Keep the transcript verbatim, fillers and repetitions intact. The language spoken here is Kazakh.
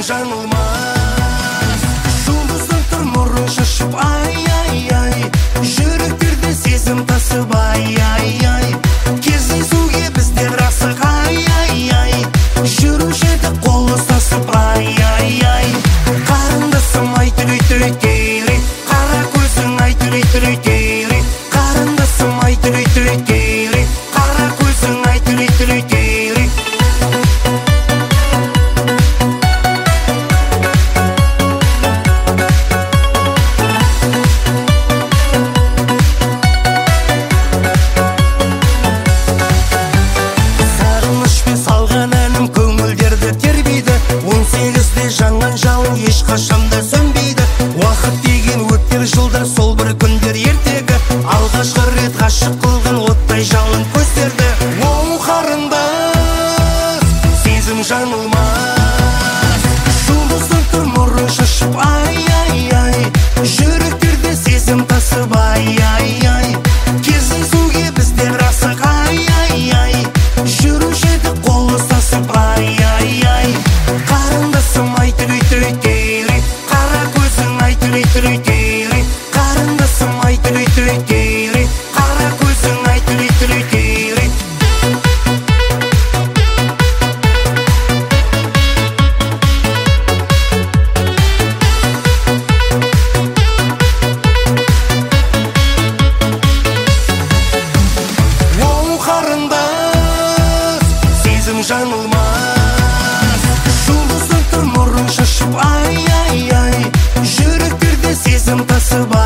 жаңылмас. Жұлдыздың тұр нұрын шашып, ай, ай, ай, жүректерде сезім тасып, ай, ай, ай, кездесуге біздер асық, ай, ай, ай, жүруші едік қол ұстасып, ай, ай, ай, қарындасым ай түрей түрей түйрей, қара көзің ай түрей түрей түйрей, қарындасым ай түрей түрей түйрей, қара көзің ай түрей түрей түйрей. Жаңған жалын ешқашанда сөнбейді. Уақыт деген өтер жылдар, сол бір күндер ертегі. Алғашқы рет ғашық қылған оттай жалын көздерді. Оу қарындас, сезім жаңылмас. Жұлдыздың тұр нұрын шашып, ай, ай, ай, жүректерде сезім тасып, ай, ай, ай, кездесуге біздер асық, ай, ай, ай, жүруші едік қол ұстасып, ай, ай, ай, қарындасым ай түрей түрей түйрей, қара көзің ай түрей түрей түйрей, қарындасым ай түрей түрей түйрей, қара көзің ай түрей түрей түйрей. Оу қарындас, сезім жаңылмас. Жұлдыздың тұр нұрын шашып, ай, ай, ай, жүректерде сезім тасып,